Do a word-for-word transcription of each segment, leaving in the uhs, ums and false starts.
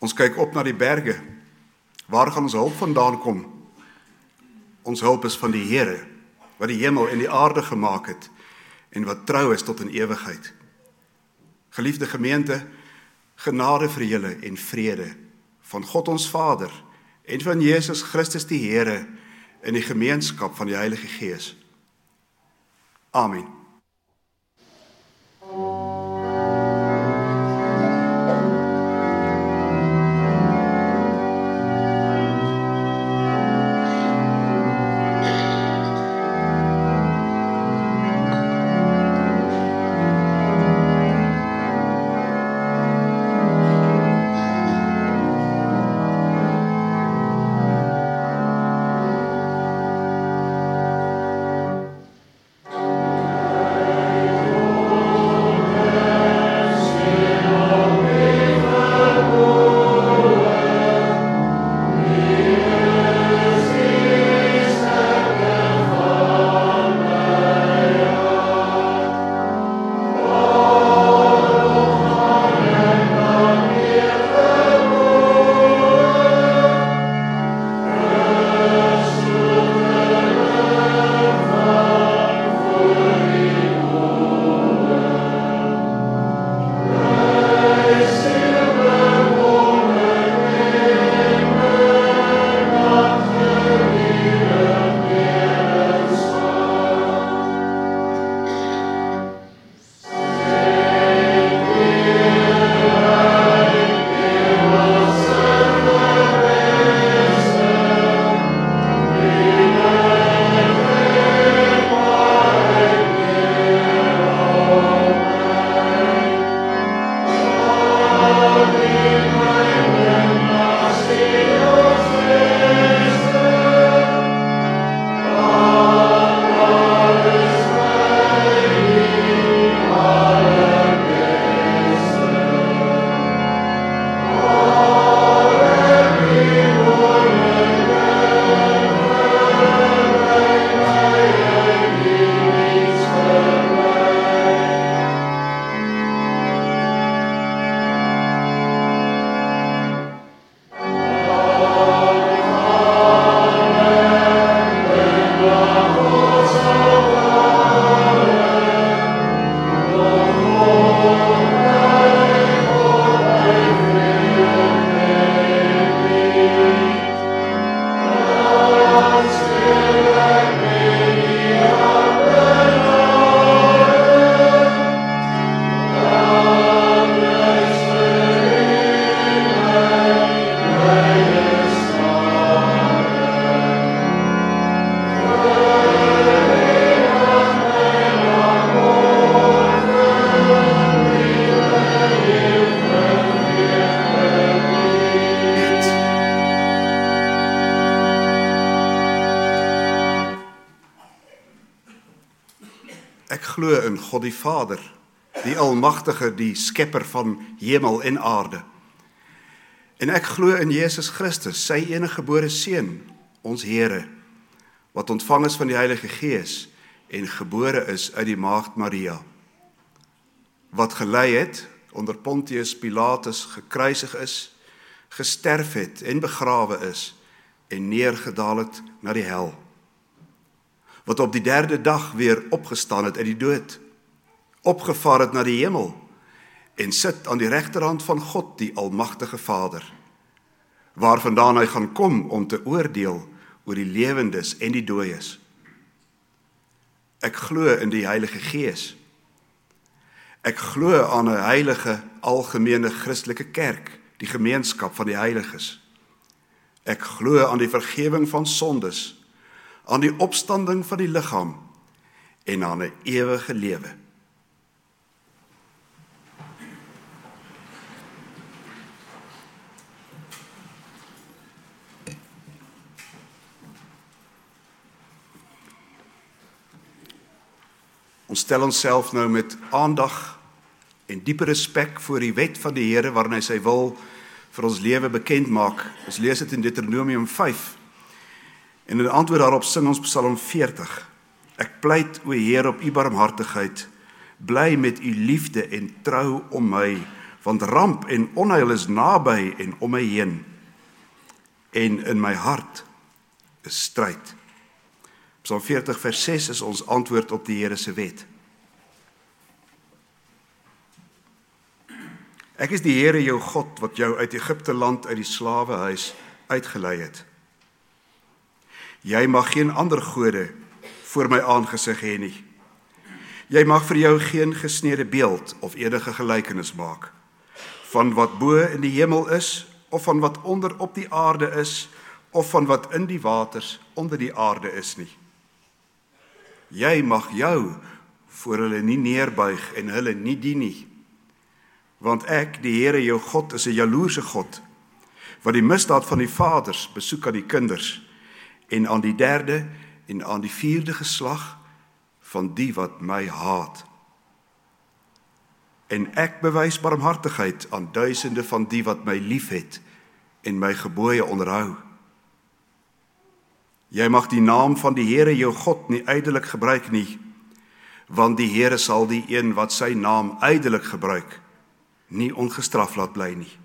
Ons kyk op na die berge. Waar gaan ons hulp vandaan kom? Ons hulp is van die Here, wat die hemel en die aarde gemaak het, en wat trou is tot in ewigheid. Geliefde gemeente, genade vir julle en vrede, van God ons Vader, en van Jesus Christus die Here, in die gemeenskap van die Heilige Gees. Amen. Ek glo in God die Vader, die Almagtige, die skepper van hemel en aarde. En ek glo in Jesus Christus, sy enige gebore Seun, ons Here, wat ontvang is van die Heilige Gees en gebore is uit die maagd Maria, wat gelei het, onder Pontius Pilatus gekruisig is, gesterf het en begrawe is en neergedaal het na die hel, wat op die derde dag weer opgestaan het uit die dood, opgevaar het na die hemel en sit aan die regterhand van God, die Almagtige Vader, waarvandaan hy gaan kom om te oordeel oor die lewendes en die dooies. Ek glo in die Heilige Gees. Ek glo aan 'n heilige, algemene Christelike kerk, die gemeenskap van die heiliges. Ek glo aan die vergifnis van sondes, aan die opstanding van die liggaam en aan 'n ewige lewe. Ons stel onsself nou met aandag en diepe respek voor die wet van die Here waarin hy sy wil vir ons lewe bekend maak. Ons lees dit in Deuteronomium vyf. En in antwoord daarop sing ons Psalm veertig. Ek pleit, o Heer, op u barmhartigheid, bly met u liefde en trou om my, want ramp en onheil is naby en om my heen, en in my hart is stryd. Psalm veertig vers ses is ons antwoord op die Here se wet. Ek is die Here jou God, wat jou uit Egipte land, uit die slawehuis uitgelei het. Jy mag geen ander gode voor my aangesig hê nie. Jy mag vir jou geen gesnede beeld of enige gelykenis maak, van wat bo in die hemel is, of van wat onder op die aarde is, of van wat in die waters onder die aarde is nie. Jy mag jou voor hulle nie neerbuig en hulle nie dien nie, want ek, die Here jou God, is 'n jaloerse God, wat die misdaad van die vaders besoek aan die kinders, en aan die derde en aan die vierde geslag van die wat my haat. En ek bewys barmhartigheid aan duisende van die wat my liefhet en my gebooie onderhou. Jy mag die naam van die Here jou God nie ydelik gebruik nie, want die Here sal die een wat sy naam ydelik gebruik, nie ongestraf laat bly nie.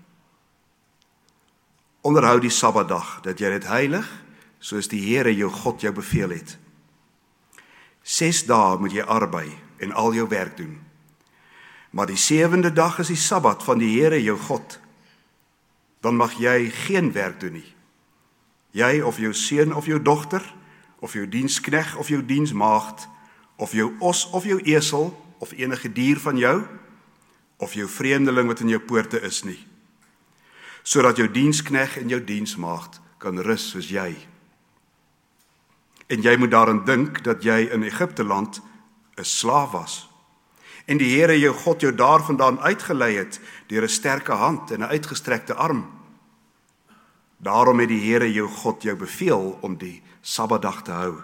Onderhou die Sabbatdag, dat jy dit heilig, soos die Here jou God jou beveel het. Ses dae moet jy arbei en al jou werk doen. Maar die sewende dag is die Sabbat van die Here jou God. Dan mag jy geen werk doen nie. Jy of jou seun of jou dogter, of jou dienskneg of jou diensmaagd, of jou os of jou esel, of enige dier van jou, of jou vreemdeling wat in jou poorte is nie, sodat jou dienskneg en jou diensmaagd kan rus soos jy. En jy moet daaraan dink dat jy in Egipte land 'n slaaf was, en die Here jou God jou daar vandaan uitgelei het, deur 'n sterke hand en 'n uitgestrekte arm. Daarom het die Here jou God jou beveel om die Sabbatdag te hou.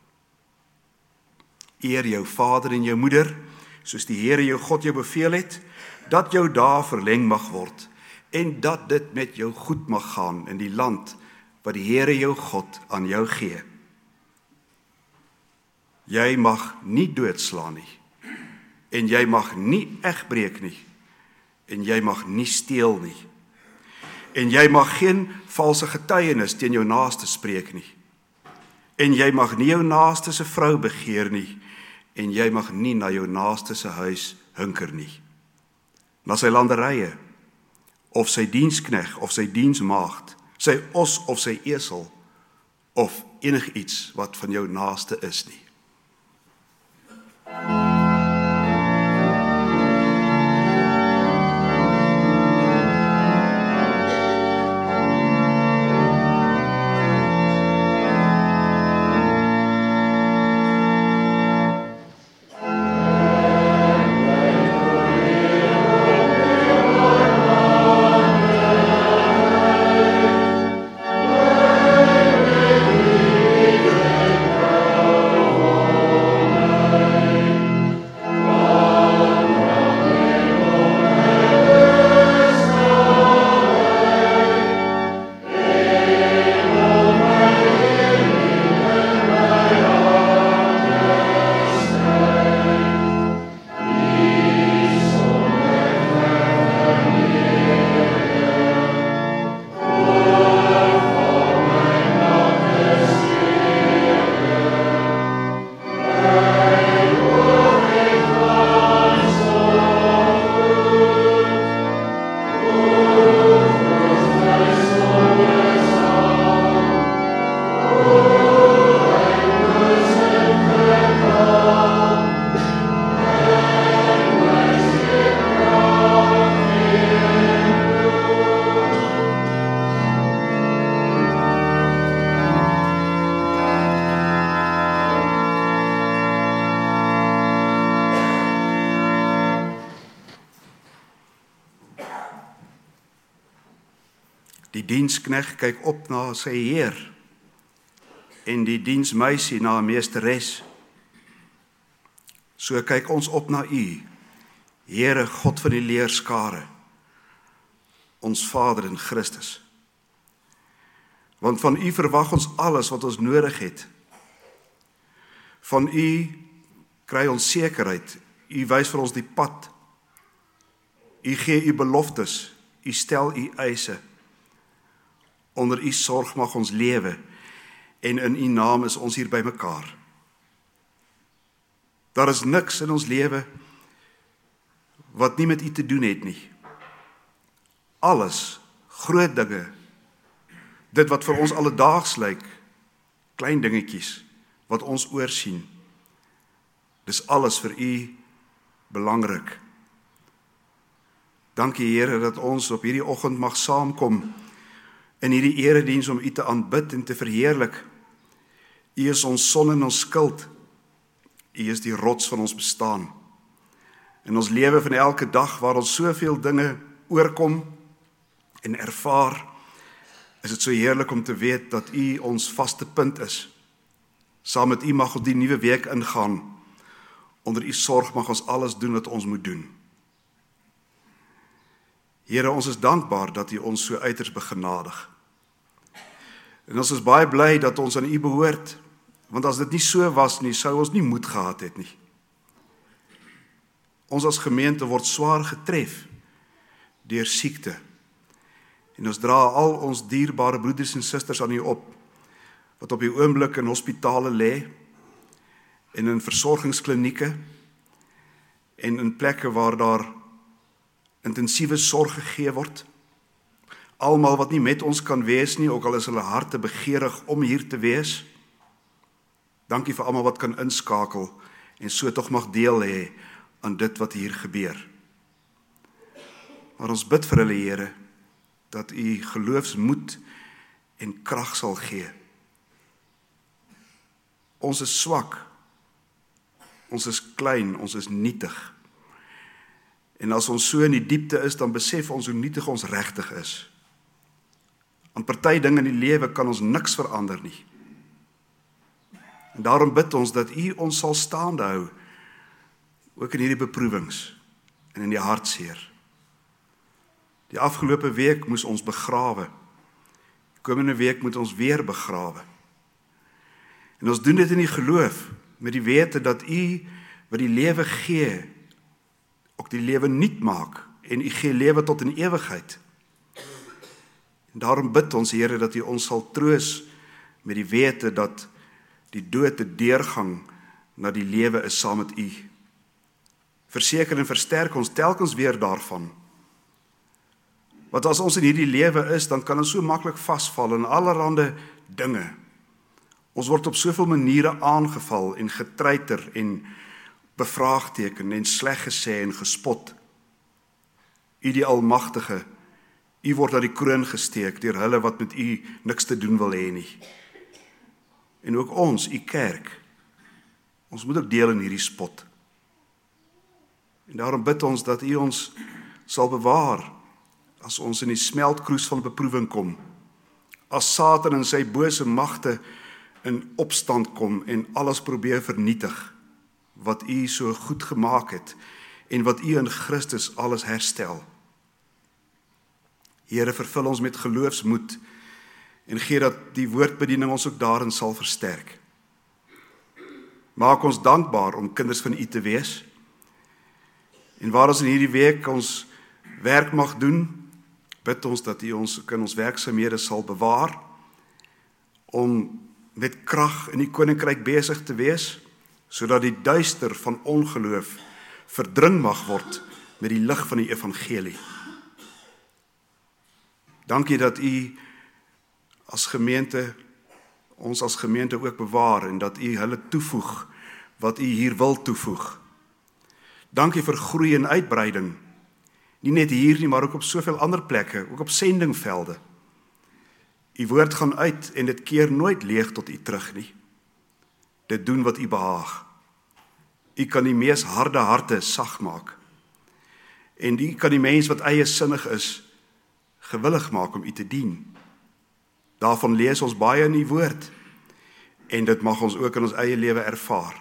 Eer jou vader en jou moeder, soos die Here jou God jou beveel het, dat jou dae verleng mag word, en dat dit met jou goed mag gaan in die land wat die Here jou God aan jou gee. Jy mag nie doodslaan nie, en jy mag nie egbreek nie, en jy mag nie steel nie, en jy mag geen valse getuienis teen jou naaste spreek nie, en jy mag nie jou naaste se vrou begeer nie, en jy mag nie na jou naaste se huis hunker nie, na sy landerye, of sy dienskneg, of sy diensmaagd, sy os of sy esel, of enig iets wat van jou naaste is nie. Die dienskneg kyk op na sy heer, en die diensmeisie na 'n meesteres. So kyk ons op na U, Here God van die leerskare, ons Vader in Christus. Want van U verwag ons alles wat ons nodig het. Van U kry ons sekerheid, U wys vir ons die pad. U gee U beloftes, U stel U eise. Onder U sorg mag ons lewe en in U naam is ons hier by mekaar. Daar is niks in ons lewe wat nie met U te doen het nie. Alles, groot dinge, dit wat vir ons alledaags lyk, klein dingetjies wat ons oorsien, dis alles vir U belangrik. Dankie Here dat ons op hierdie oggend mag saamkom in hierdie erediens om U te aanbid en te verheerlik. U is ons son en ons skild. U is die rots van ons bestaan. In ons lewe van elke dag waar ons soveel dinge oorkom en ervaar, is dit so heerlik om te weet dat U ons vaste punt is. Saam met U mag ons die nuwe week ingaan. Onder U sorg mag ons alles doen wat ons moet doen. Here, ons is dankbaar dat U ons so uiters begenadig. En ons is baie bly dat ons aan U behoort, want as dit nie so was nie, sou ons nie moed gehad het nie. Ons as gemeente word swaar getref deur siekte. En ons dra al ons dierbare broeders en susters aan U op, wat op die oomblik in hospitale lê, en in versorgingsklinieke, en in plekke waar daar intensiewe sorg gegee word. Almal wat nie met ons kan wees nie, ook al is hulle harte begeerig om hier te wees. Dankie vir almal wat kan inskakel, en so tog mag deel hê aan dit wat hier gebeur. Maar ons bid vir hulle, Here, dat U geloofsmoed en krag sal gee. Ons is swak, ons is klein, ons is nietig. En as ons so in die diepte is, dan besef ons hoe nietig ons regtig is. Aan party dinge in die lewe kan ons niks verander nie. En daarom bid ons dat U ons sal staande hou, ook in hierdie beproewings en in die hartseer. Die afgelope week moes ons begrawe. Die komende week moet ons weer begrawe. En ons doen dit in die geloof, met die wete dat U wat die lewe gee, ook die lewe nuut maak, en U gee lewe tot in ewigheid. En daarom bid ons, Here, dat U ons sal troos met die wete dat die dood 'n deurgang na die lewe is saam met U. Verseker en versterk ons telkens weer daarvan. Want as ons in hierdie lewe is, dan kan ons so maklik vasval in allerhande dinge. Ons word op soveel maniere aangeval en getreiter en bevraagteken en sleg gesê en gespot. U die Almagtige, U word aan die kroon gesteek deur hulle wat met U niks te doen wil hê nie. En ook ons, U kerk, ons moet ook deel in hierdie spot. En daarom bid ons dat U ons sal bewaar as ons in die smeltkroes van beproewing kom, as Satan en sy bose magte in opstand kom en alles probeer vernietig, wat U so goed gemaak het, en wat U in Christus alles herstel. Here, vervul ons met geloofsmoed, en gee dat die woordbediening ons ook daarin sal versterk. Maak ons dankbaar om kinders van U te wees, en waar ons in hierdie week ons werk mag doen, bid ons dat U ons in ons werksaamhede sal bewaar, om met krag in die koninkryk besig te wees, sodat die duister van ongeloof verdring mag word met die lig van die evangelie. Dankie dat U as gemeente, ons as gemeente ook bewaar, en dat U hulle toevoeg wat U hier wil toevoeg. Dankie vir groei en uitbreiding, nie net hier nie, maar ook op soveel ander plekke, ook op sendingvelde. U woord gaan uit en dit keer nooit leeg tot U terug nie. Dit doen wat U behaag. U kan die mees harde harte sag maak. En U kan die mens wat eie sinnig is, gewillig maak om U te dien. Daarvan lees ons baie in U woord, en dit mag ons ook in ons eie lewe ervaar.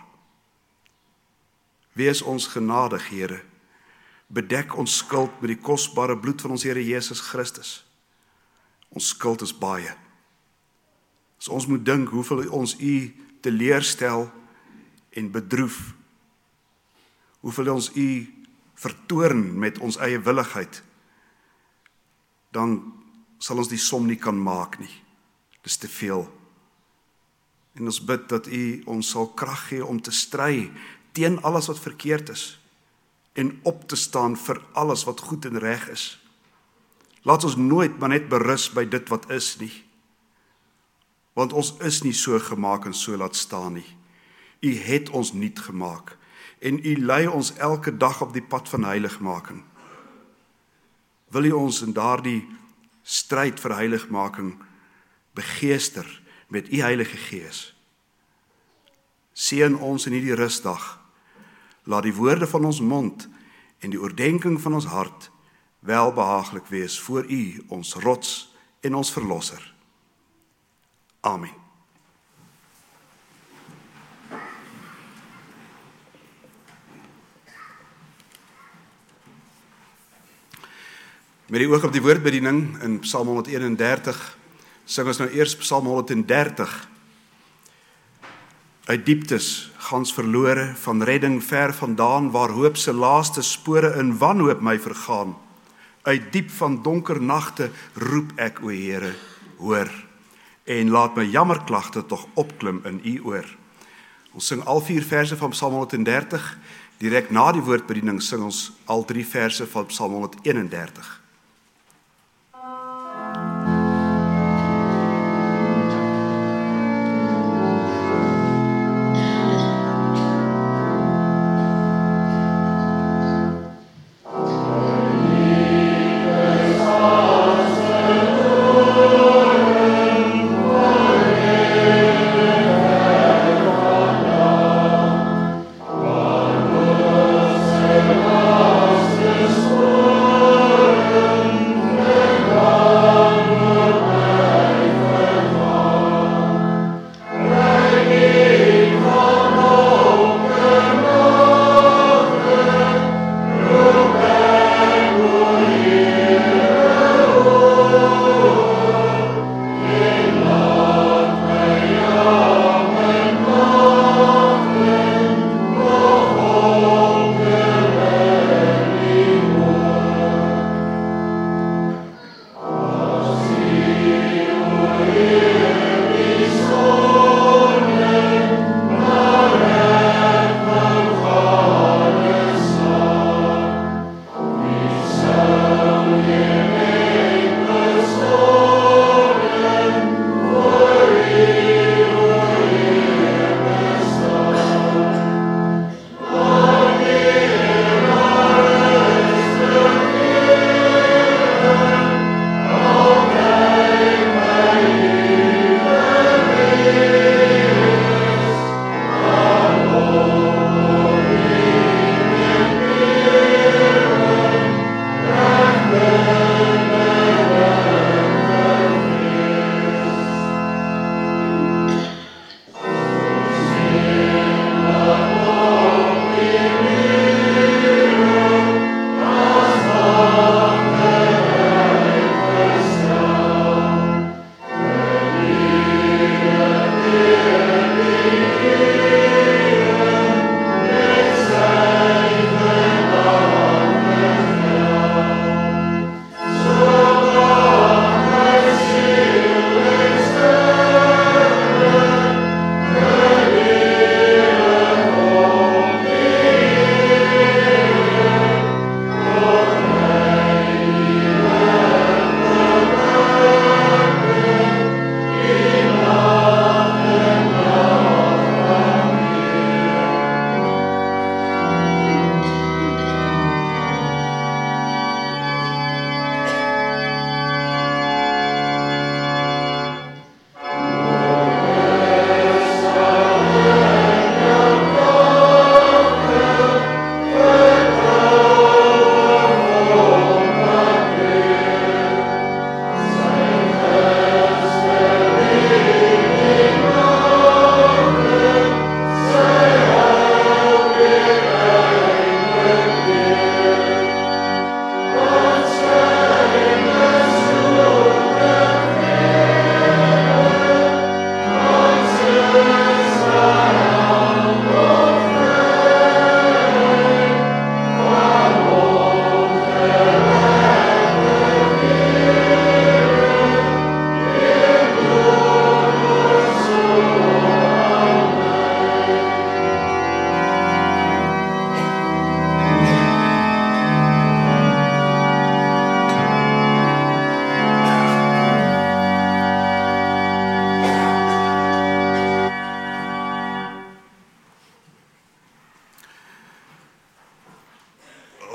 Wees ons genadig, Here. Bedek ons skuld met die kosbare bloed van ons Here Jesus Christus. Ons skuld is baie. As ons moet dink hoeveel ons U teleurstel en bedroef, hoeveel ons U vertoorn met ons eie willigheid, dan sal ons die som nie kan maak nie. Dis te veel. En ons bid dat U ons sal krag gee om te stry teen alles wat verkeerd is en op te staan vir alles wat goed en reg is. Laat ons nooit maar net berus by dit wat is nie. Want ons is nie so gemaak en so laat staan nie. U het ons nuut gemaak en U lei ons elke dag op die pad van heiligmaking. Wil U ons in daardie stryd vir heiligmaking begeester met U Heilige Gees. Seën ons in hierdie rusdag. Laat die woorde van ons mond en die oordeenking van ons hart welbehaaglik wees voor U, ons rots en ons verlosser. Amen. Met die oog op die woordbediening in Psalm honderdeenendertig, sing ons nou eers Psalm honderddertig. Uit dieptes, gans verlore, van redding ver vandaan, waar hoop se laaste spore in wanhoop my vergaan. Uit diep van donker nagte roep ek, o Here, hoor, en laat my jammerklagte tog opklim in U oor. Ons sing al vier verse van Psalm honderddertig, direk na die woordbediening sing ons al drie verse van Psalm honderdeenendertig. Oh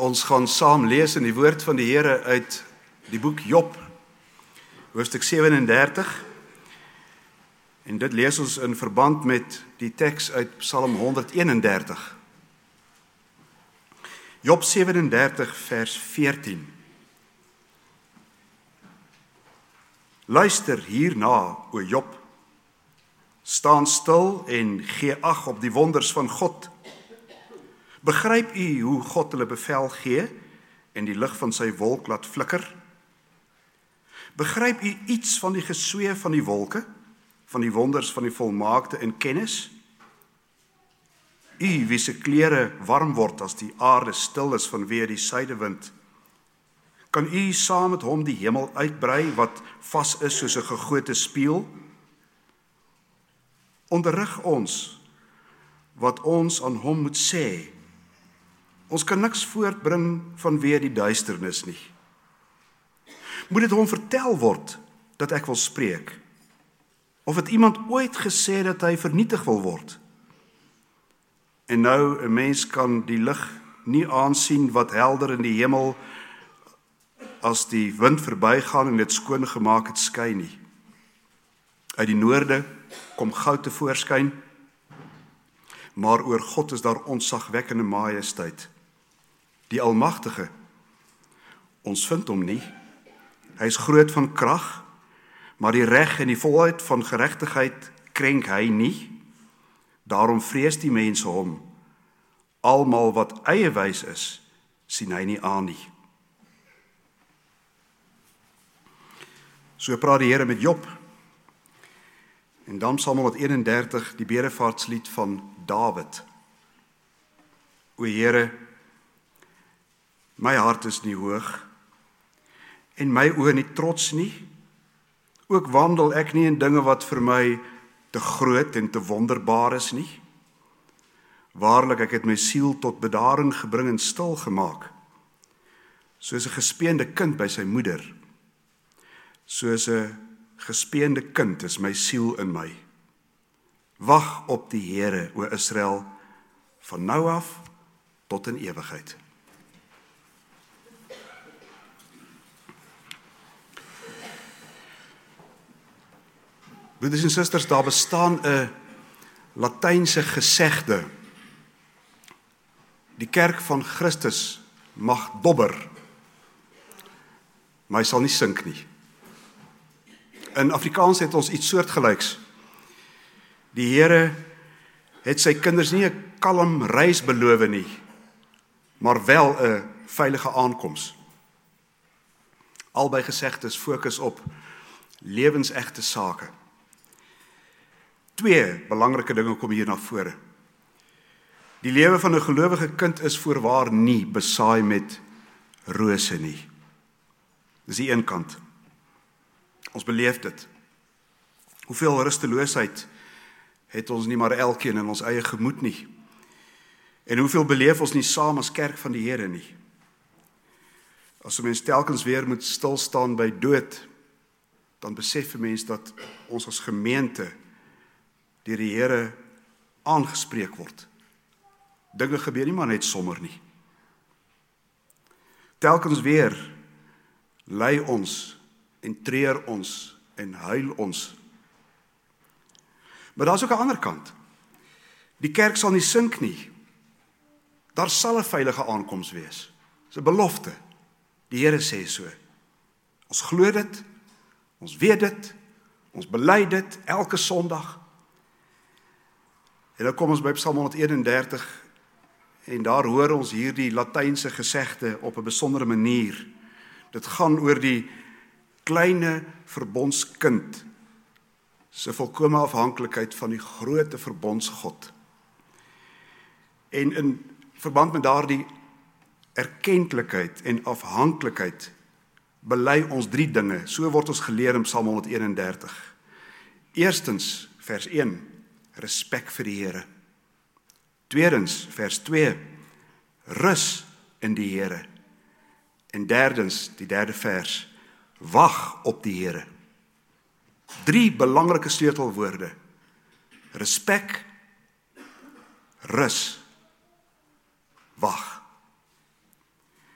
Ons gaan saam lees in die woord van die Here uit die boek Job, hoofstuk sewenendertig. En dit lees ons in verband met die teks uit Psalm honderdeenendertig. Job sewenendertig vers veertien. Luister hierna, o Job, staan stil en gee ag op die wonders van God. Begryp u hoe God hulle bevel gee en die lig van sy wolk laat flikker? Begryp u iets van die gesweef van die wolke, van die wonders van die volmaakte in kennis? U wie se klere warm word as die aarde stil is vanweë die suidewind, kan u saam met hom die hemel uitbrei wat vas is soos 'n gegote spieël? Onderrig ons wat ons aan hom moet sê. Ons kan niks voortbring vanweë die duisternis nie. Moet dit hom vertel word dat ek wil spreek? Of het iemand ooit gesê dat hy vernietig wil word? En nou, 'n mens kan die lig nie aansien wat helder in die hemel as die wind verbygaan en dit skoon gemaak het skyn nie. Uit die noorde kom goud te voorskyn, maar oor God is daar ontzagwekkende majesteit. Die Almagtige, ons vind hom nie. Hy is groot van krag, maar die reg en die volheid van geregtigheid krenk hy nie. Daarom vrees die mense hom. Almal wat eie wys is, sien hy nie aan nie. So praat die Here met Job. En dan Psalm honderdeenendertig, die bedevaartslied van Dawid. O Here, my hart is nie hoog, en my oë nie trots nie. Ook wandel ek nie in dinge wat vir my te groot en te wonderbaar is nie. Waarlik, ek het my siel tot bedaring gebring en stil gemaak, soos 'n gespeende kind by sy moeder. Soos 'n gespeende kind is my siel in my. Wag op die Here, o Israel, van nou af tot in ewigheid. Broeders en susters, daar bestaan 'n Latynse gesegde. Die kerk van Christus mag dobber, maar hy sal nie sink nie. In Afrikaans het ons iets soortgelyks. Die Here het sy kinders nie 'n kalm reis beloof nie, maar wel 'n veilige aankoms. Albei gesegdes fokus op lewensegte sake. Twee belangrike dinge kom hier na vore. Die lewe van 'n gelowige kind is voorwaar nie besaai met rose nie. Dis die een kant. Ons beleef dit. Hoeveel rusteloosheid het ons nie maar elkeen in ons eie gemoed nie. En hoeveel beleef ons nie saam as kerk van die Here nie. As 'n mens telkens weer moet stilstaan by dood, dan besef 'n mens dat ons as gemeente deur die Here aangespreek word. Dinge gebeur nie maar net sommer nie. Telkens weer ly ons en treur ons en huil ons. Maar daar's ook 'n ander kant. Die kerk sal nie sink nie. Daar sal 'n veilige aankoms wees. Dis 'n belofte. Die Here sê so. Ons glo dit, ons weet dit, ons bely dit elke Sondag. En dan kom ons by Psalm honderdeenendertig en daar hoor ons hierdie Latynse gesegde op 'n besondere manier. Dit gaan oor die kleine verbondskind se volkomme afhanklikheid van die groote verbondsgod. En in verband met daardie erkenklikheid en afhanklikheid bely ons drie dinge. So word ons geleer in Psalm honderdeenendertig. Eerstens, vers een, respek vir die Here. Tweedens, vers twee, rus in die Here. En derdens, die derde vers, wag op die Here. Drie belangrike sleutelwoorde. Respek, rus, wag.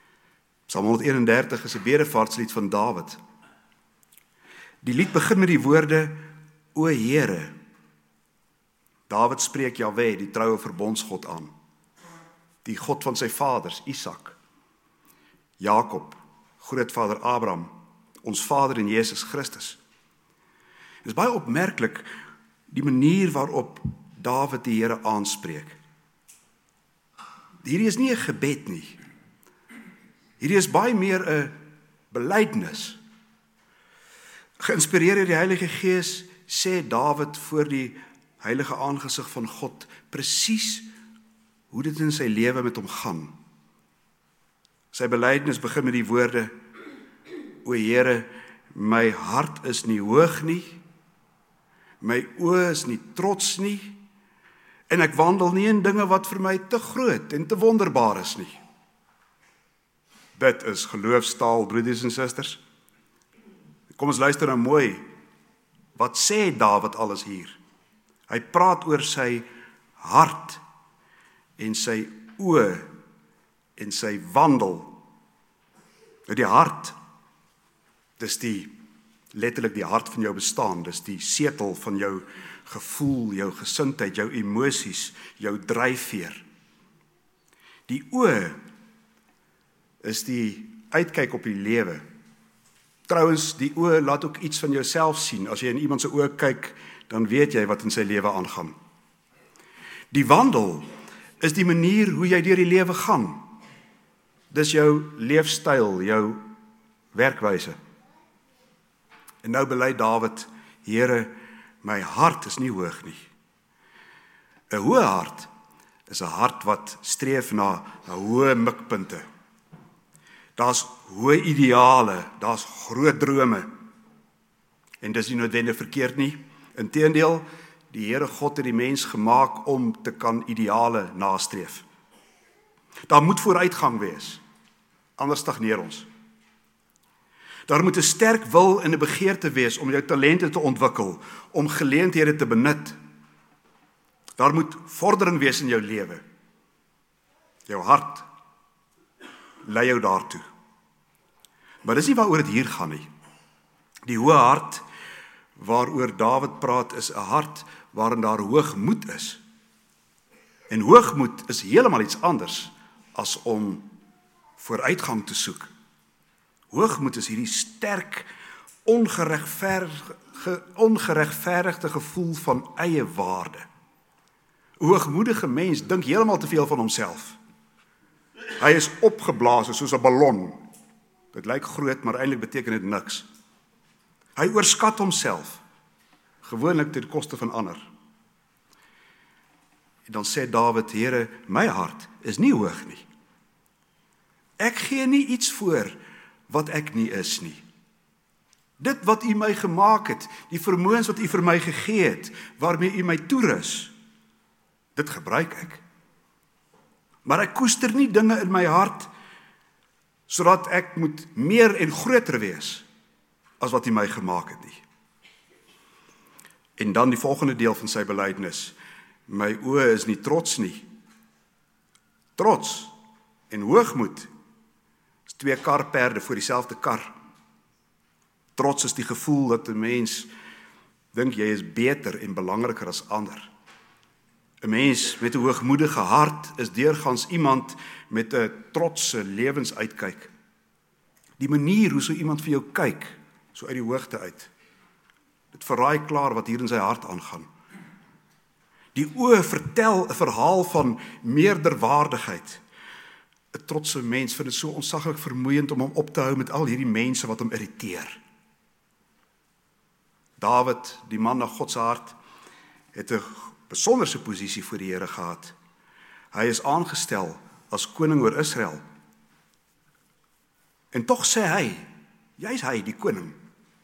Psalm honderdeenendertig is 'n bedevaartslied van Dawid. Die lied begin met die woorde, O Here. Dawid spreek Jahwe, die troue verbondsgod aan. Die God van sy vaders, Isak, Jakob, grootvader Abraham, ons Vader in Jesus Christus. Dit is baie opmerklik die manier waarop Dawid die Here aanspreek. Hierdie is nie 'n gebed nie. Hierdie is baie meer 'n belydenis. Geïnspireer deur die Heilige Gees sê Dawid voor die heilige aangesig van God presies hoe dit in sy lewe met hom gaan. Sy belydenis begin met die woorde, O Here, my hart is nie hoog nie, my oë is nie trots nie, en ek wandel nie in dinge wat vir my te groot en te wonderbaar is nie. Dit is geloofstaal, broeders en susters. Kom ons luister nou mooi. Wat sê Dawid alles hier? Hy praat oor sy hart en sy oë en sy wandel. Nou die hart, dis die letterlik die hart van jou bestaan, dis die setel van jou gevoel, jou gesindheid, jou emosies, jou dryfveer. Die oë is die uitkyk op die lewe. Trouwens, die oë laat ook iets van jouself sien. As jy in iemand se oë kyk, dan weet jy wat in sy lewe aangaan. Die wandel is die manier hoe jy deur die lewe gaan. Dis jou leefstyl, jou werkwyse. En nou bely Dawid, Here, my hart is nie hoog nie. 'n Hoë hart is 'n hart wat streef na hoë mikpunte. Daar's hoë ideale, daar's groot drome. En dis nie noodwendig verkeerd nie. Inteendeel, die Here God het die mens gemaak om te kan ideale nastreef. Daar moet vooruitgang wees, anders stagneer ons. Daar moet 'n sterk wil en 'n begeerte wees om jou talente te ontwikkel, om geleenthede te benut. Daar moet vordering wees in jou lewe. Jou hart lei jou daartoe. Maar dis nie waaroor dit hier gaan nie. Die hoë hart waaroor Dawid praat is 'n hart waarin daar hoogmoed is. En hoogmoed is heeltemal iets anders as om vooruitgang te soek. Hoogmoed is hierdie sterk, ongeregverdigde, ongeregverdigde gevoel van eie waarde. 'n Hoogmoedige mens dink heeltemal te veel van homself. Hy is opgeblaas soos 'n ballon. Dit lyk groot, maar eintlik beteken dit niks. Hy oorskat homself, gewoonlik ten koste van ander. En dan sê Dawid, Here, my hart is nie hoog nie. Ek gee nie iets voor wat ek nie is nie. Dit wat U my gemaak het, die vermoëns wat U vir my gegee het, waarmee U my toerus, dit gebruik ek. Maar ek koester nie dinge in my hart, sodat ek moet meer en groter wees, as wat U my gemaak het nie. En dan die volgende deel van sy belydenis, my oë is nie trots nie. Trots en hoogmoed is twee karperde voor dieselfde kar. Trots is die gevoel dat 'n mens dink jy is beter en belangriker as ander. 'n Mens met 'n hoogmoedige hart is deurgangs iemand met 'n trotse lewensuitkyk. Die manier hoe so iemand vir jou kyk, so uit die hoogte uit, dit verraai klaar wat hier in sy hart aangaan. Die oë vertel 'n verhaal van meerderwaardigheid. 'n Trotse mens vind dit so ontsaglik vermoeiend om hom op te hou met al hierdie mense wat hom irriteer. Dawid, die man na God se hart, het 'n besonderse posisie voor die Here gehad. Hy is aangestel as koning oor Israel. En tog sê hy, jy's hy die koning.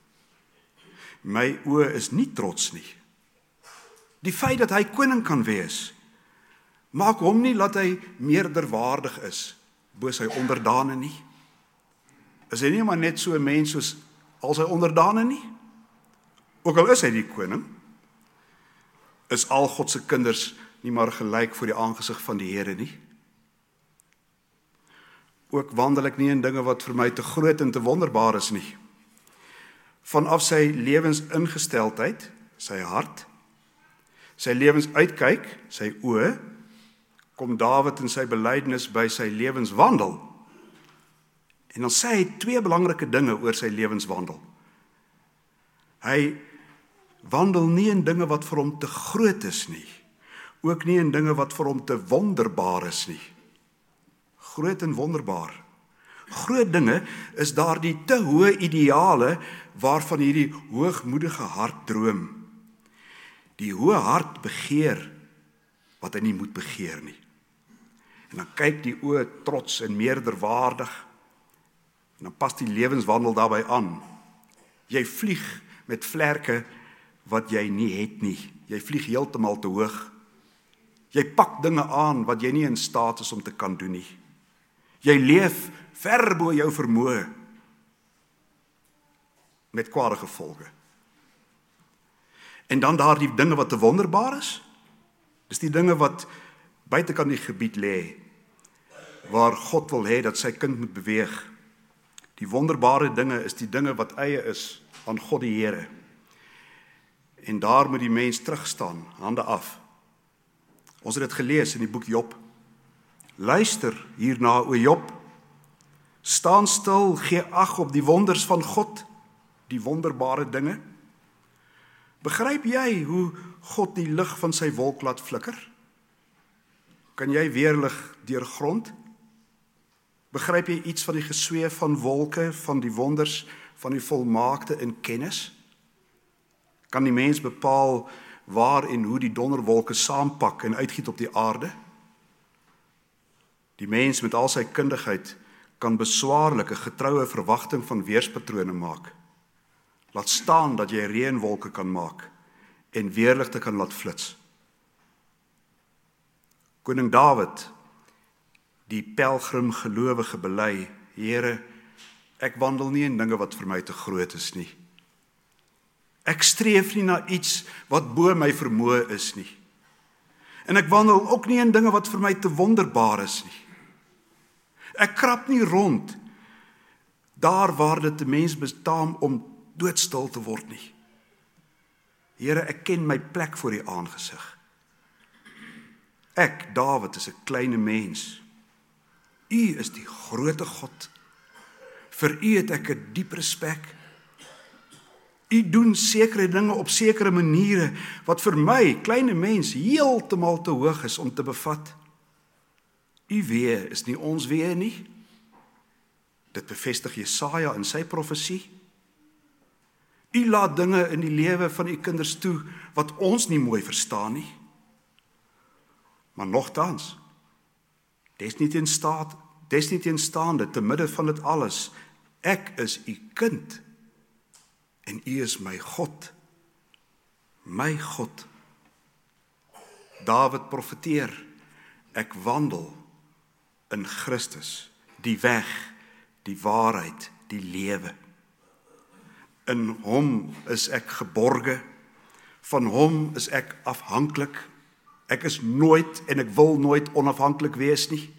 My oë is nie trots nie. Die feit dat hy koning kan wees, maak hom nie dat hy meerderwaardig is bo sy onderdane nie. Is hy nie maar net so 'n mens soos al sy onderdane nie? Ook al is hy die koning, is al God se kinders nie maar gelyk voor die aangesig van die Here nie. Ook wandel ek nie in dinge wat vir my te groot en te wonderbaar is nie. Vanaf sy lewensingesteldheid, sy hart, sy lewensuitkyk, sy oë, kom Dawid in sy belydenis by sy lewenswandel. En dan sê hy twee belangrike dinge oor sy lewenswandel. Hy wandel nie in dinge wat vir hom te groot is nie, ook nie in dinge wat vir hom te wonderbaar is nie. Groot en wonderbaar. Groot dinge is daardie te hoë ideale waarvan hierdie hoogmoedige hart droom. Die hoë hart begeer wat hy nie moet begeer nie. En dan kyk die oë trots en meerderwaardig, en dan pas die lewenswandel daarbey aan. Jy vlieg met vlerke wat jy nie het nie. Jy vlieg heeltemal te hoog. Jy pak dinge aan wat jy nie in staat is om te kan doen nie. Jy leef ver bo jou vermoë met kwade gevolge. En dan daar die dinge wat te wonderbaar is, dis die dinge wat buitekant die gebied lê, waar God wil hê dat sy kind moet beweeg. Die wonderbare dinge is die dinge wat eie is aan God die Here. En daar moet die mens terugstaan, hande af. Ons het dit gelees in die boek Job. Luister hierna, o Job. Staan stil, gee ag op die wonders van God, die wonderbare dinge. Begryp jy hoe God die lig van sy wolk laat flikker? Kan jy weerlig deur grond? Begryp jy iets van die gesweef van wolke, van die wonders, van die volmaakte in kennis? Kan die mens bepaal waar en hoe die donderwolke saampak en uitgiet op die aarde? Die mens met al sy kundigheid kan beswaarlike getroue verwagting van weerspatrone maak. Laat staan dat jy reënwolke kan maak en weerligte kan laat flits. Koning Dawid, die pelgrim gelowige bely, Here, ek wandel nie in dinge wat vir my te groot is nie. Ek streef nie na iets wat bo my vermoë is nie. En ek wandel ook nie in dinge wat vir my te wonderbaar is nie. Ek krap nie rond daar waar dit 'n mens bestaam om doodstil te word nie. Here, ek ken my plek voor U aangesig. Ek, Dawid, is 'n klein mens. U is die grootte God. Vir U het ek 'n diep respek. U doen sekere dinge op sekere maniere wat vir my, klein mens, heeltemal te hoog is om te bevat. U weë is nie ons weë nie. Dit bevestig Jesaja in sy profesie. U laat dinge in die lewe van U kinders toe wat ons nie mooi verstaan nie. Maar nogtans, desnieteenstaande, desnieteenstaande te midde van dit alles, ek is U kind en U is my God. My God. Dawid profeteer, ek wandel in Christus, die weg, die waarheid, die lewe. In hom is ek geborge, van hom is ek afhanklik. Ek is nooit en ek wil nooit onafhanklik wees nie.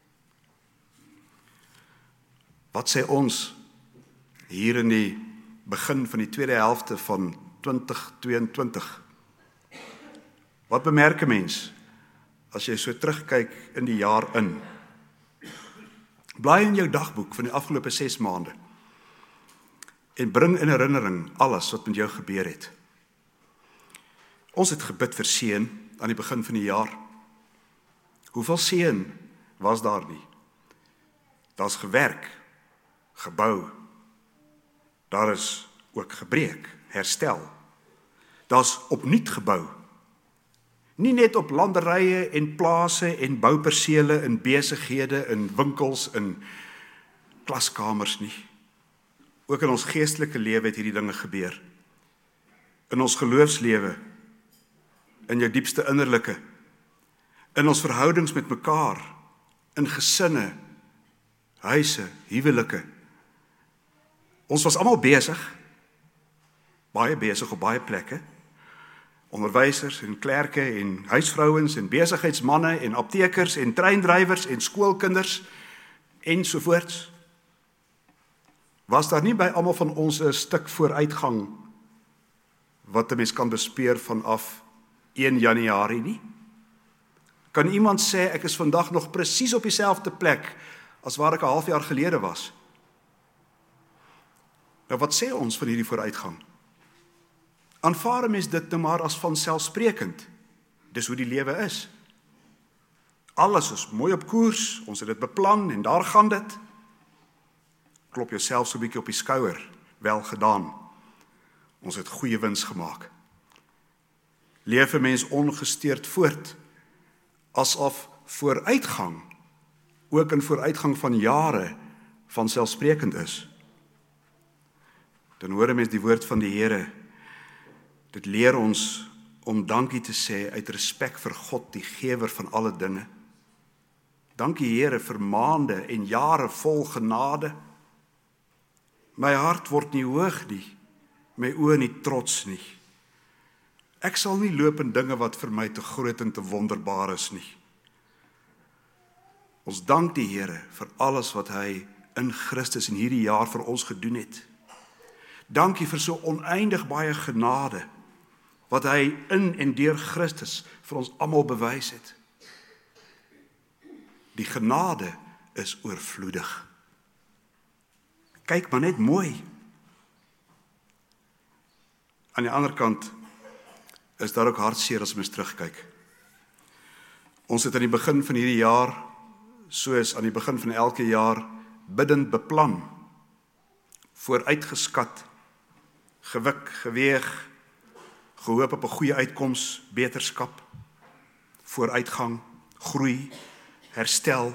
Wat sê ons hier in die begin van die tweede helfte van twintig tweeëntwintig? Wat bemerk 'n mens as jy so terugkyk in die jaar in? Blaai in jou dagboek van die afgelope ses maande en bring in herinnering alles wat met jou gebeur het. Ons het gebid vir seën aan die begin van die jaar. Hoeveel seën was daar nie? Daar's gewerk, gebou. Daar is ook gebreek, herstel. Daar's opnuut gebou. Nie net op landerye en plase en boupersele en besighede en winkels en klaskamers nie. Ook in ons geestelike lewe het hierdie dinge gebeur. In ons geloofslewe, in jou diepste innerlike, in ons verhoudings met mekaar, in gesinne, huise, huwelike. Ons was almal besig, baie besig op baie plekke, onderwysers en klerke en huisvrouens en besigheidsmanne en aptekers en treindrywers en skoolkinders ensovoorts. Was daar nie by almal van ons 'n stuk vooruitgang wat 'n mens kan bespeer vanaf een Januarie nie? Kan iemand sê ek is vandag nog presies op dieselfde plek as waar ek 'n half jaar gelede was? Nou wat sê ons van hierdie vooruitgang? Aanvaar 'n mens dit nou maar as vanselfsprekend. Dis hoe die lewe is. Alles is mooi op koers, ons het dit beplan en daar gaan dit. Klop jouself so 'n bietjie op die skouer, wel gedaan. Ons het goeie wins gemaak. Leef 'n mens ongesteurd voort, asof vooruitgang, ook in vooruitgang van jare, vanselfsprekend is. Dan hoor 'n mens die woord van die Here. Dit leer ons om dankie te sê uit respek vir God, die gewer van alle dinge. Dankie Here vir maande en jare vol genade. My hart word nie hoog nie, my oë nie trots nie. Ek sal nie loop in dinge wat vir my te groot en te wonderbaar is nie. Ons dank die Here vir alles wat hy in Christus in hierdie jaar vir ons gedoen het. Dankie vir so oneindig baie genade wat hy in en deur Christus vir ons almal bewys het. Die genade is oorvloedig. Kyk maar net mooi. Aan die ander kant is daar ook hartseer as mens terugkyk. Ons het aan die begin van hierdie jaar, soos aan die begin van elke jaar, biddend beplan, vooruitgeskat, gewik, geweeg, gehoop op 'n goeie uitkoms, beterskap, vooruitgang, groei, herstel.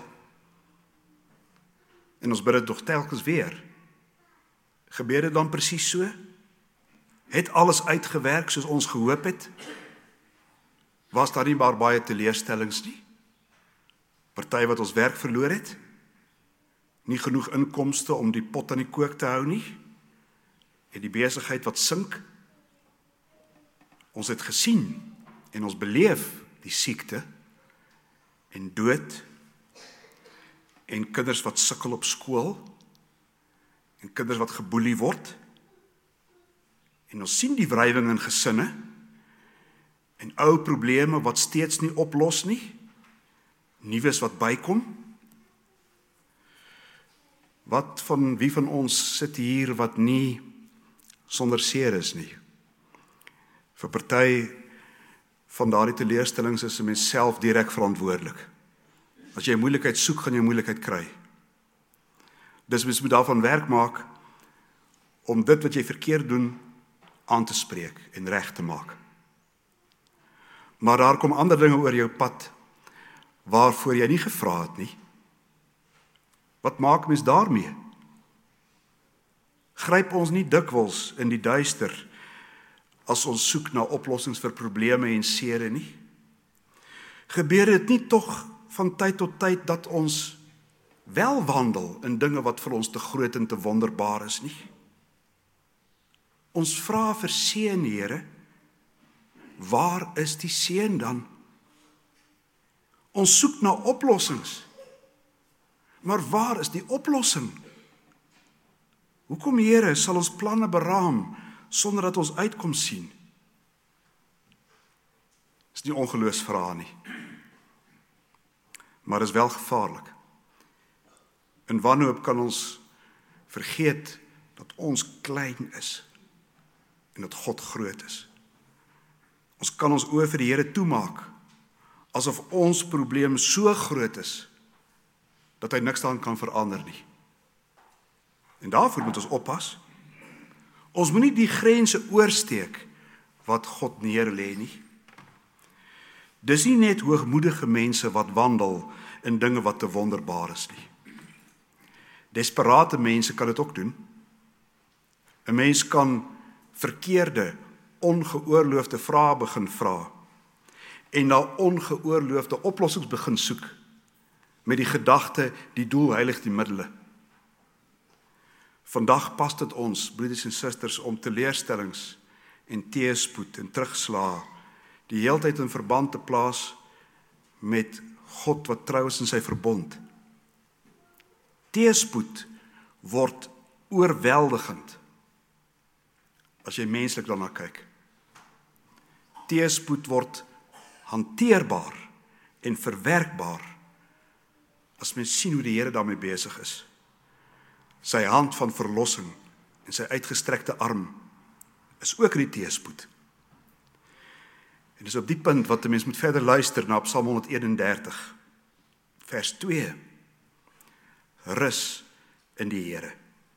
En ons bid dit nog telkens weer. Gebeur dit dan presies so? Het alles uitgewerk soos ons gehoop het? Was daar nie maar baie teleurstellings nie? Party wat ons werk verloor het? Nie genoeg inkomste om die pot aan die kook te hou nie? En die besigheid wat sink? Ons het gesien en ons beleef die siekte en dood en kinders wat sukkel op skool en kinders wat geboelie word. En ons sien die wrywing in gesinne en ou probleme wat steeds nie oplos nie, nuus wat bykom. Wat van wie van ons sit hier wat nie sonder seer is nie? Vir party van daardie teleurstellings is 'n mens self direk verantwoordelik. As jy 'n moeilikheid soek, gaan jy 'n moeilikheid kry. Dis mens moet daarvan werk maak om dit wat jy verkeerd doen aan te spreek en reg te maak. Maar daar kom ander dinge oor jou pad waarvoor jy nie gevra het nie. Wat maak mens daarmee? Gryp ons nie dikwels in die duister as ons soek na oplossings vir probleme en sere nie? Gebeur dit nie tog van tyd tot tyd dat ons wel wandel in dinge wat vir ons te groot en te wonderbaar is nie? Ons vra vir seën, Here. Waar is die seën dan? Ons soek na oplossings. Maar waar is die oplossing? Hoekom, Here, sal ons planne beraam sonder dat ons uitkoms sien? Dis nie ongeloofsvrae nie. Maar is wel gevaarlik. In wanhoop kan ons vergeet dat ons klein is en dat God groot is. Ons kan ons oë vir die Here toemaak, asof ons probleem so groot is, dat hy niks daaraan kan verander nie. En daarvoor moet ons oppas. Ons moet nie die grense oorsteek wat God neerlê nie. Dis nie net hoogmoedige mense wat wandel in dinge wat te wonderbaar is nie. Desperate mense kan dit ook doen. 'n Mens kan verkeerde, ongeoorloofde vrae begin vra en na ongeoorloofde oplossings begin soek met die gedagte, die doel heilig die middele. Vandag pas dit ons, broeders en susters, om teleurstellings en teëspoed en terugslae die heeltyd in verband te plaas met God wat trou is in sy verbond. Teëspoed word oorweldigend, as jy menslik daarna kyk. Teëspoed word hanteerbaar en verwerkbaar, as mens sien hoe die Here daarmee besig is. Sy hand van verlossing en sy uitgestrekte arm is ook in die teëspoed. En dis op die punt wat 'n mens moet verder luister na Psalm honderdeenendertig, vers twee. Rus in die Here.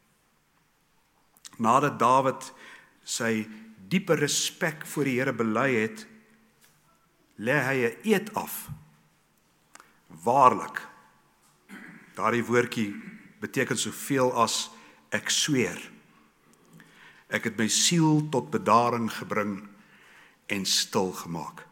Nadat Dawid sy diepe respek voor die Here bely het, lê hy 'n eed af. Waarlik, daardie woordjie beteken soveel as ek sweer. Ek het my siel tot bedaring gebring en stil gemaak.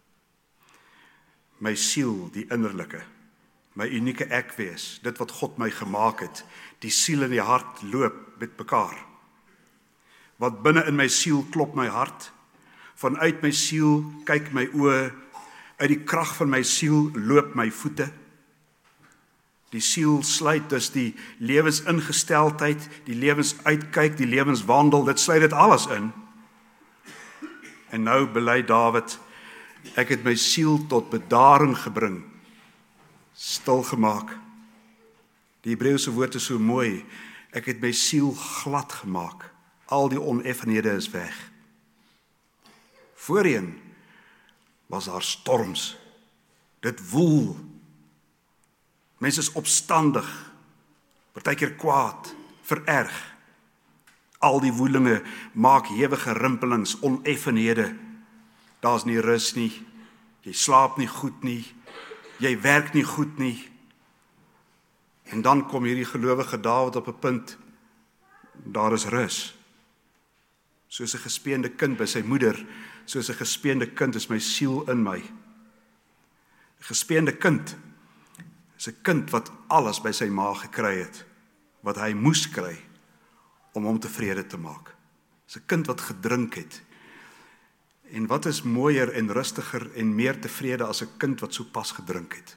My siel, die innerlike, my unieke ek wees, dit wat God my gemaak het, die siel en die hart loop met mekaar. Wat binne in my siel klop my hart, vanuit my siel kyk my oë, uit die krag van my siel loop my voete. Die siel sluit dus die lewensingesteldheid, die lewensuitkyk, die lewenswandel, dit sluit dit alles in. En nou bely Dawid, ek het my siel tot bedaring gebring, stil gemaak. Die Hebreëse woord is so mooi, ek het my siel glad gemaak, al die oneffenhede is weg. Voorheen was daar storms, dit woel, mense is opstandig, partykeer kwaad, vererg. Al die woelinge maak hewige rimpelings, oneffenhede. Daar's nie rus nie, jy slaap nie goed nie, jy werk nie goed nie. En dan kom hierdie gelowige Dawid op 'n punt, daar is rus. Soos 'n gespeende kind by sy moeder, soos 'n gespeende kind is my siel in my. 'n Gespeende kind is 'n kind wat alles by sy ma gekry het, wat hy moes kry, om hom tevrede te maak. Dis 'n kind wat gedrink het. En wat is mooier en rustiger en meer tevrede as 'n kind wat so pas gedrink het?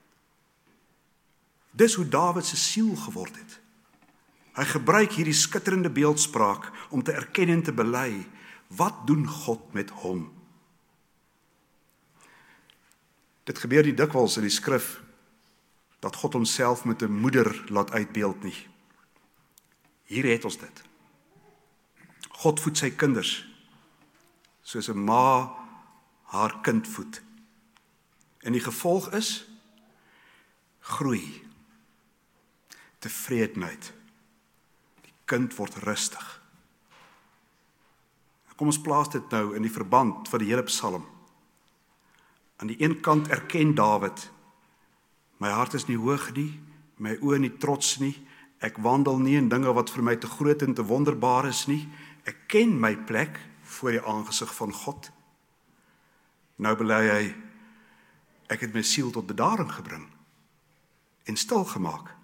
Dis hoe Dawid se siel geword het. Hy gebruik hierdie skitterende beeldspraak om te erken en te bely, wat doen God met hom? Dit gebeur nie dikwels in die skrif, dat God homself met 'n moeder laat uitbeeld nie. Hier het ons dit. God voed sy kinders, soos 'n ma haar kind voed. En die gevolg is, groei, tevredenheid. Die kind word rustig. Kom ons plaas dit nou in die verband van die hele Psalm. Aan die een kant erken Dawid, my hart is nie hoog nie, my oë nie trots nie, ek wandel nie in dinge wat vir my te groot en te wonderbaar is nie, ek ken my plek voor die aangesig van God. Nou bely hy, ek het my siel tot bedaring gebring en stil gemaak.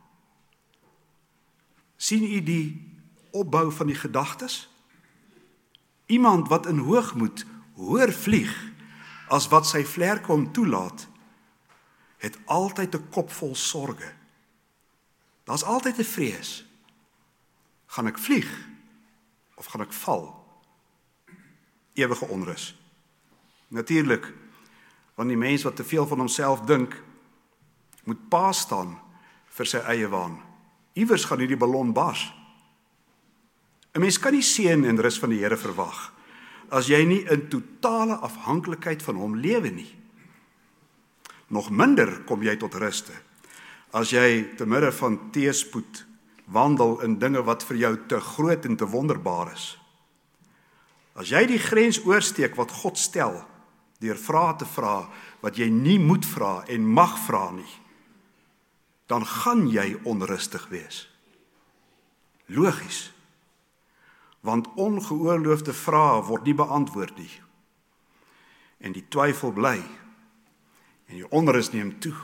Sien u die opbou van die gedagtes? Iemand wat in hoogmoed hoër vlieg as wat sy vlerke hom toelaat, het altyd 'n kop vol sorge. Daar's altyd 'n vrees. Gaan ek vlieg of gaan ek val? Ewige onrus. Natuurlik, want die mens wat te veel van homself dink, moet pa staan vir sy eie waan. Iewers gaan hierdie ballon bars. 'n Mens kan nie seën en rus van die Here verwag as jy nie in totale afhanklikheid van hom lewe nie. Nog minder kom jy tot ruste as jy te midde van teëspoed wandel in dinge wat vir jou te groot en te wonderbaar is. As jy die grens oorsteek wat God stel, deur vrae te vra wat jy nie moet vra en mag vra nie, dan gaan jy onrustig wees. Logies. Want ongeoorloofde vrae word nie beantwoord nie. En die twyfel bly. En die onrus neem toe.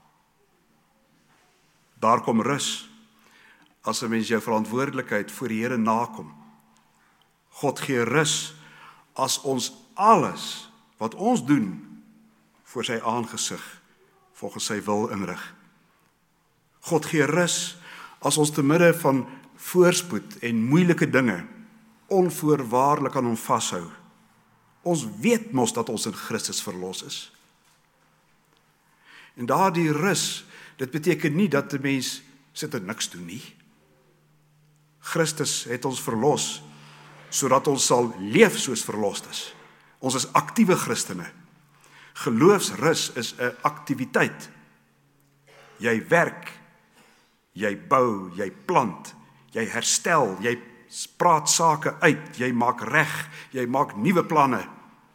Daar kom rus, as 'n mens jou verantwoordelikheid voor die Here nakom. God gee rus, as ons alles wat ons doen, voor sy aangesig, volgens sy wil inrig. God gee rus, As ons te midde van voorspoed en moeilike dinge onvoorwaardelik aan hom vashou, ons weet mos dat ons in Christus verlos is. En daardie rus, dit beteken nie dat die mens sit en niks doen nie. Christus het ons verlos, sodat ons sal leef soos verlost is. Ons is aktiewe Christene. Geloofsrus is 'n aktiwiteit. Jy werk, jy bou, jy plant, jy herstel, jy praat sake uit, jy maak reg, jy maak nuwe planne.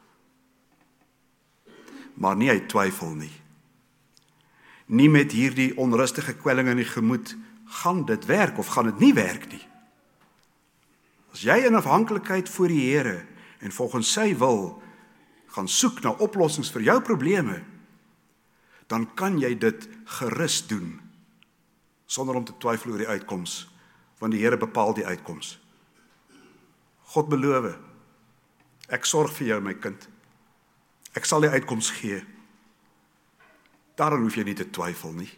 Maar nie uit twyfel nie. Nie met hierdie onrustige kwelling in die gemoed, gaan dit werk of gaan dit nie werk nie. As jy in afhanklikheid voor die Here en volgens sy wil gaan soek na oplossings vir jou probleme, dan kan jy dit gerus doen, sonder om te twyfel oor die uitkoms, want die Here bepaal die uitkoms. God beloof, ek sorg vir jou my kind, ek sal die uitkoms gee, daarom hoef jy nie te twyfel nie.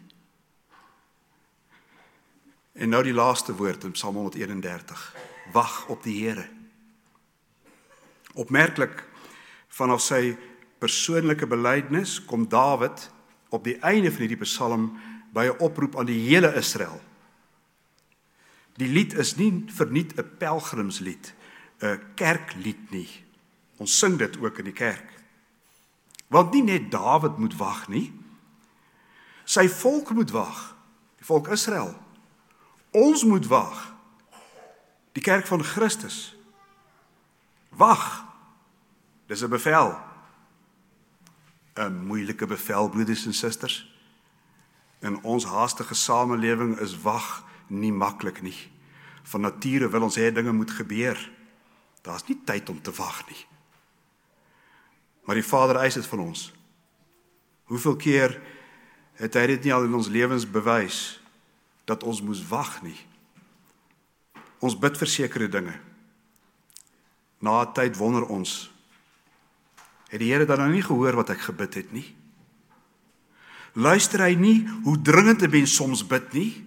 En nou die laaste woord in Psalm honderdeenendertig, wag op die Here. Opmerklik, vanaf sy persoonlike belydenis kom Dawid op die einde van hierdie psalm by 'n oproep aan die hele Israel. Die lied is nie verniet 'n pelgrimslied, 'n kerklied nie. Ons sing dit ook in die kerk. Want nie net Dawid moet wag nie, sy volk moet wag, die volk Israel. Ons moet wag, die kerk van Christus. Wag, dis 'n bevel. 'n Moeilike bevel, broeders en susters. In ons haastige samelewing is wag nie maklik nie. Van nature wil ons hê dinge moet gebeur. Daar's nie tyd om te wag nie. Maar die Vader eis dit van ons. Hoeveel keer het hy dit nie al in ons lewens bewys, dat ons moes wag nie. Ons bid vir sekere dinge. Na 'n tyd wonder ons, het die Here dan nou nie gehoor wat ek gebid het nie? Luister hy nie hoe dringend 'n mens soms bid nie?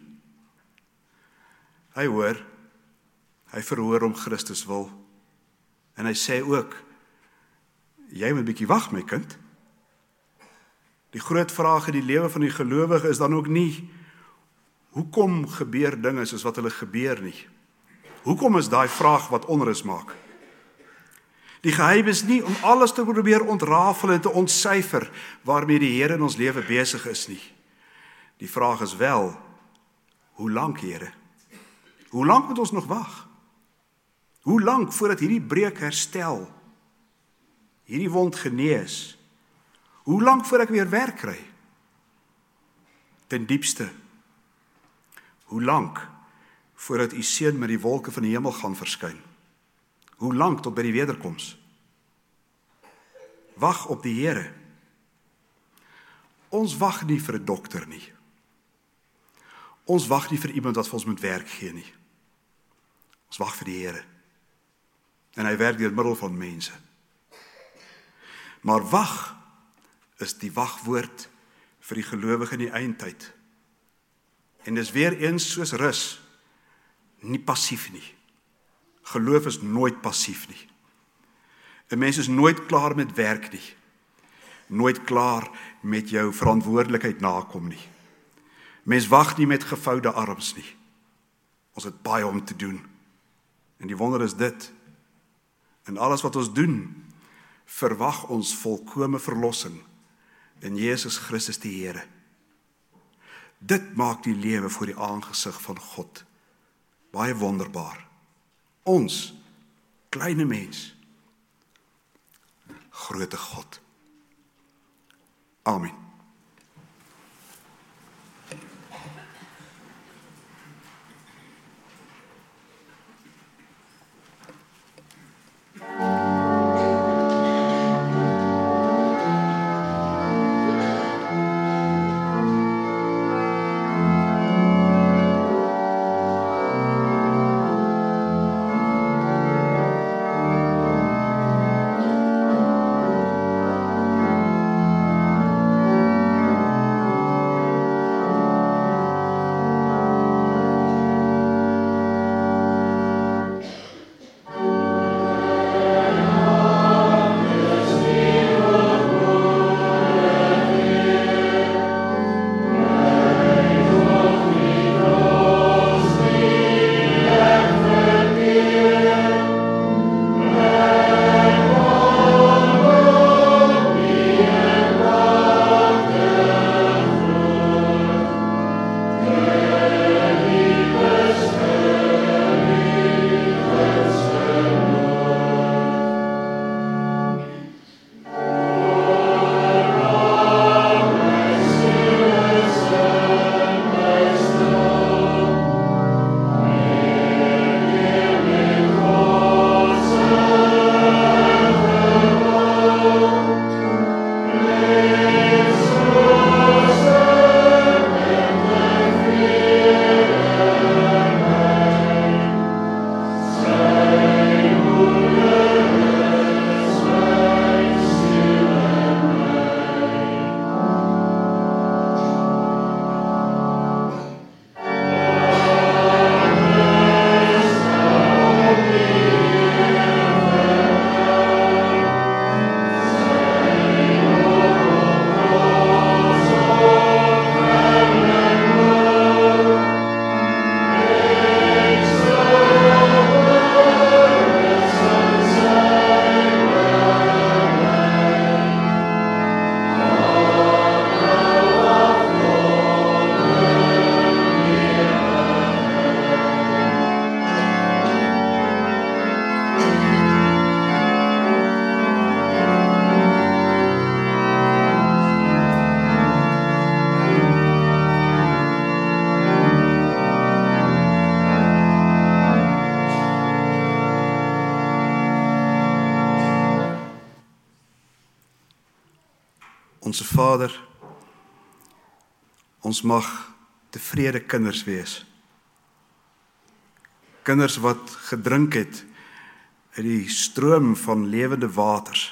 Hy hoor, hy verhoor om Christus wil. En hy sê ook, jy moet 'n bietjie wag my kind. Die groot vraag in die lewe van die gelowige is dan ook nie, hoekom gebeur dinge soos wat hulle gebeur nie? Hoekom is daai vraag wat onrus maak? Die geheim is nie om alles te probeer ontrafel en te ontsyfer waarmee die Here in ons lewe besig is nie. Die vraag is wel, hoe lank, Here? Hoe lank moet ons nog wag? Hoe lank voordat hierdie breuk herstel? Hierdie wond genees? Hoe lank voor ek weer werk kry? Ten diepste, hoe lank voordat u seun met die wolke van die hemel gaan verskyn? Hoe lank tot by die wederkoms? Wag op die Here. Ons wag nie vir 'n dokter nie. Ons wag nie vir iemand wat vir ons moet werk gee nie. Ons wag vir die Here. En hy werk deur middel van mense. Maar wag is die wagwoord vir die gelowige in die eindtyd. En dis weer eens soos rus, nie passief nie. Geloof is nooit passief nie. 'n Mens is nooit klaar met werk nie. Nooit klaar met jou verantwoordelikheid nakom nie. Mens wag nie met gevoude arms nie. Ons het baie om te doen. En die wonder is dit, in alles wat ons doen, verwag ons volkome verlossing in Jesus Christus die Here. Dit maak die lewe voor die aangesig van God baie wonderbaar. Ons, kleine mens, grote God. Amen. Onse Vader, ons mag tevrede kinders wees. Kinders wat gedrink het uit die stroom van lewende waters.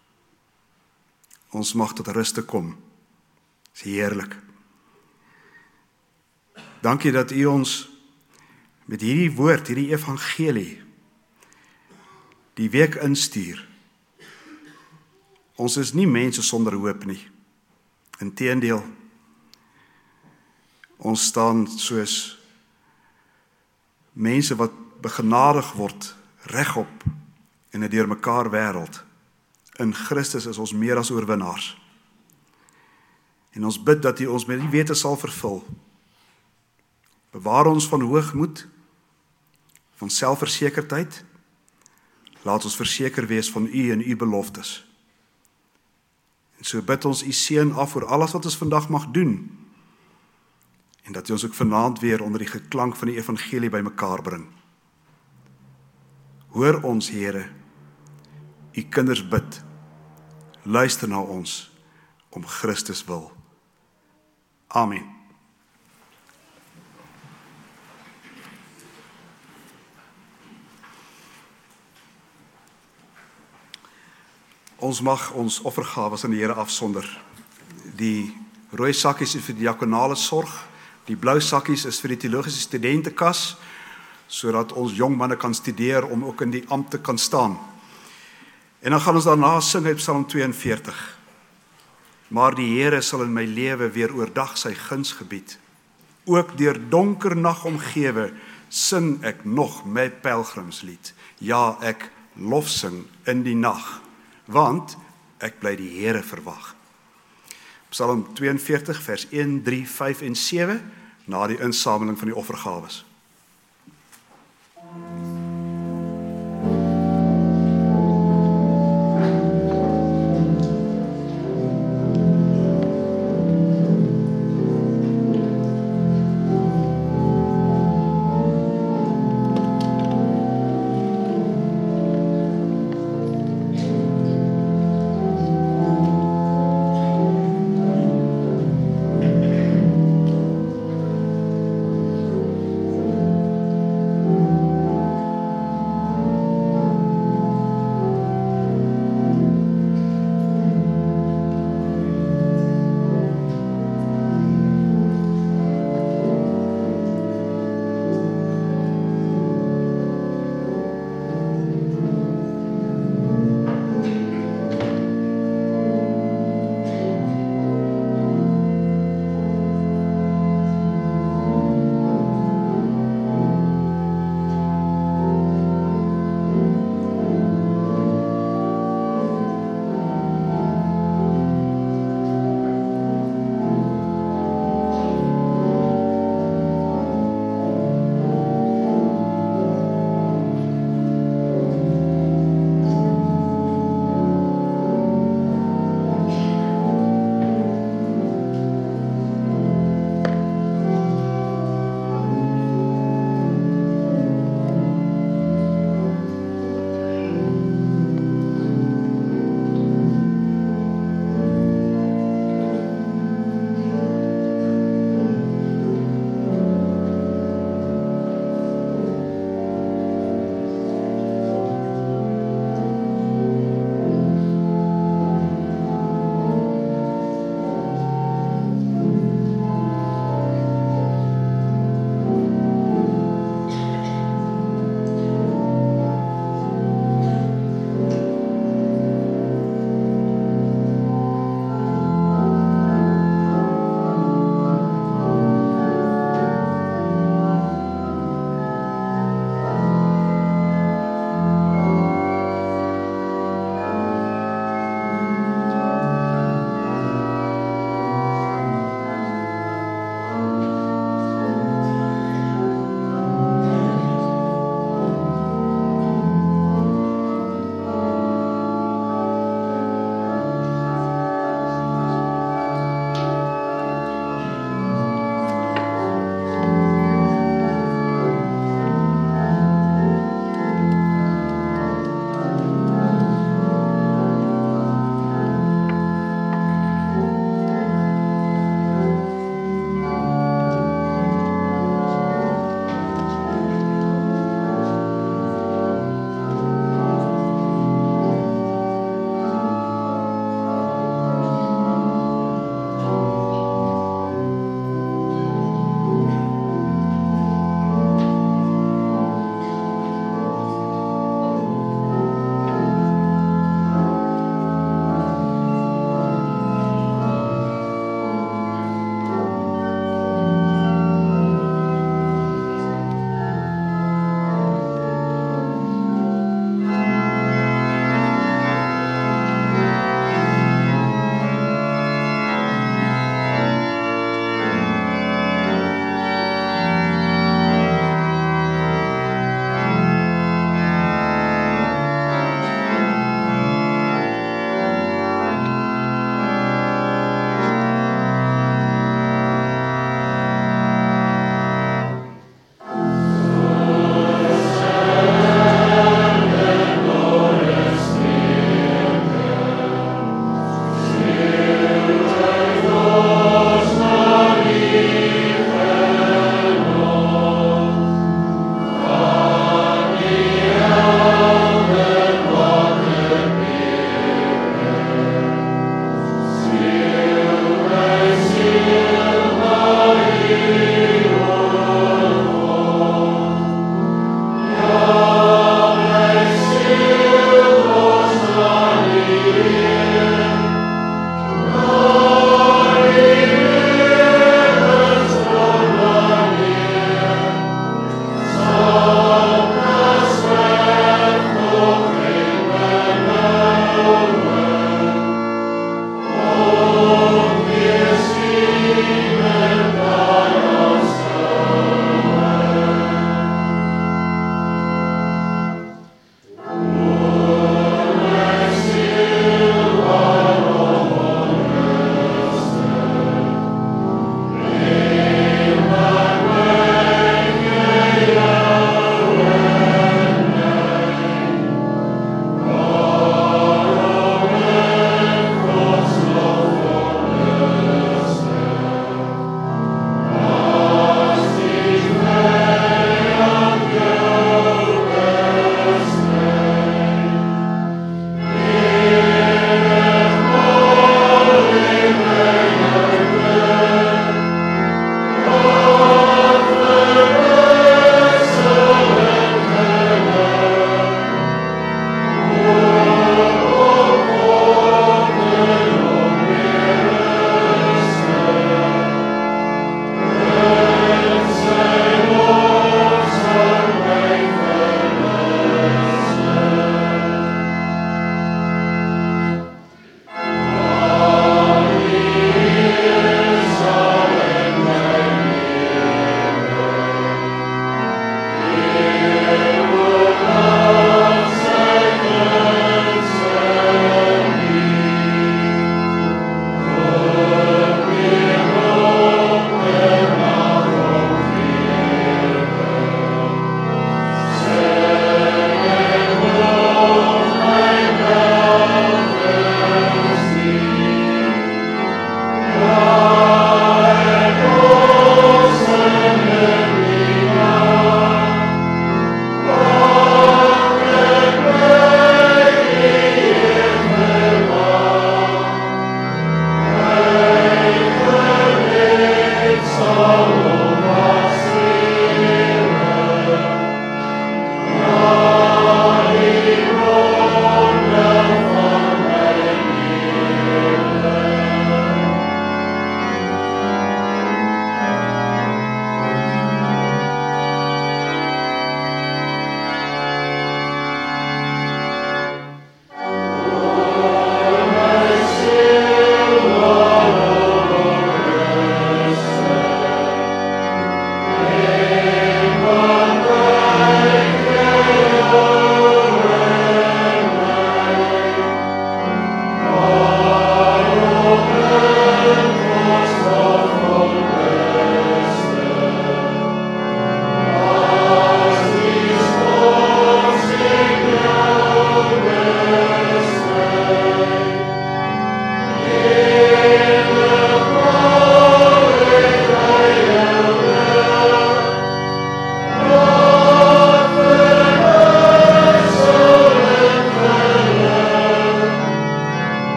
Ons mag tot rus te kom. Dis heerlik. Dankie dat U ons met hierdie woord, hierdie evangelie, die week instuur. Ons is nie mense sonder hoop nie. Inteendeel, ons staan soos mense wat begenadig word regop in 'n deurmekaar wêreld. In Christus is ons meer as oorwinnaars. En ons bid dat U ons met die wete sal vervul. Bewaar ons van hoogmoed, van selfversekerdheid. Laat ons verseker wees van U en U beloftes. En so bid ons U seën af vir alles wat ons vandag mag doen. En dat U ons ook vanaand weer onder die geklank van die evangelie by mekaar bring. Hoor ons, Here, U kinders bid. Luister na ons om Christus wil. Amen. Ons mag ons offergawes aan die Here afsonder. Die rooi sakkies is vir die diakonale sorg, die blou sakkies is vir die teologiese studentekas, sodat ons jong manne kan studeer om ook in die ampt te kan staan. En dan gaan ons daarna sing uit Psalm tweeënveertig. Maar die Here sal in my lewe weer oordag sy guns gebied. Ook deur donker nag omgewe, sing ek nog my pelgrimslied. Ja, ek lofsing in die nag, want ek bly die Here verwag. Psalm tweeënveertig vers een, drie, vyf en sewe, na die insameling van die offergawes.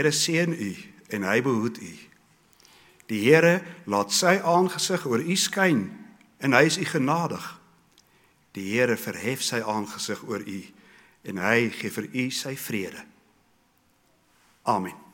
Here seën u en hy behoed u. Die Here laat sy aangesig oor u skyn en hy is u genadig. Die Here verhef sy aangesig oor u en hy gee vir u sy vrede. Amen.